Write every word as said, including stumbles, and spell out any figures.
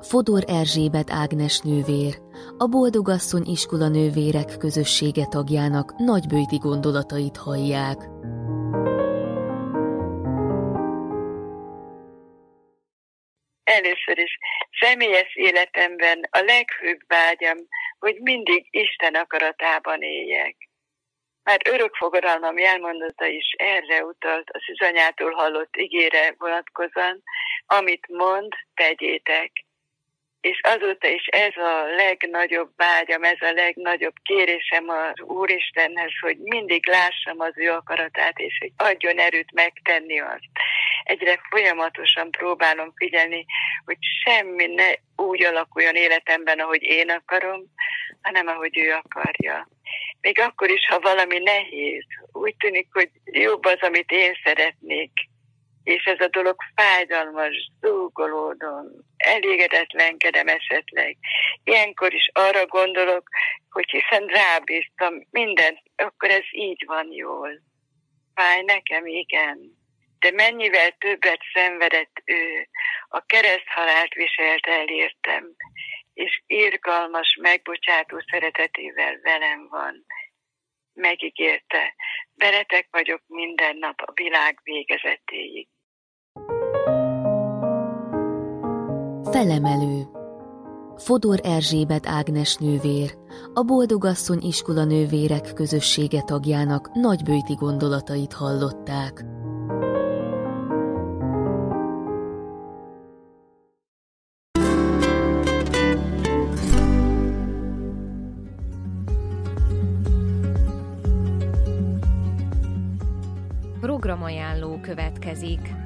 Fodor Erzsébet Ágnes nővér, a Boldogasszony Iskola Nővérek Közössége tagjának nagybőti gondolatait hallják. Először is személyes életemben a legfőbb vágyam, hogy mindig Isten akaratában éljek. Már örökfogadalmam jelmondata is erre utalt, a szűzanyától hallott igére vonatkozóan, amit mond, tegyétek. És azóta is ez a legnagyobb vágyam, ez a legnagyobb kérésem az Úristenhez, hogy mindig lássam az ő akaratát, és hogy adjon erőt megtenni azt. Egyre folyamatosan próbálom figyelni, hogy semmi ne úgy alakuljon életemben, ahogy én akarom, hanem ahogy ő akarja. Még akkor is, ha valami nehéz, úgy tűnik, hogy jobb az, amit én szeretnék, és ez a dolog fájdalmas, zúgolódom, elégedetlenkedem esetleg. Ilyenkor is arra gondolok, hogy hiszen rábíztam mindent, akkor ez így van jól. Fáj nekem, igen. De mennyivel többet szenvedett ő, a kereszthalált viselte elértem, és irgalmas, megbocsátó szeretetével velem van. Megígérte, veletek vagyok minden nap a világ végezetéig. Felemelő. Fodor Erzsébet Ágnes nővér, a Boldogasszony Iskola Nővérek Közössége tagjának nagybőti gondolatait hallották. Programajánló következik.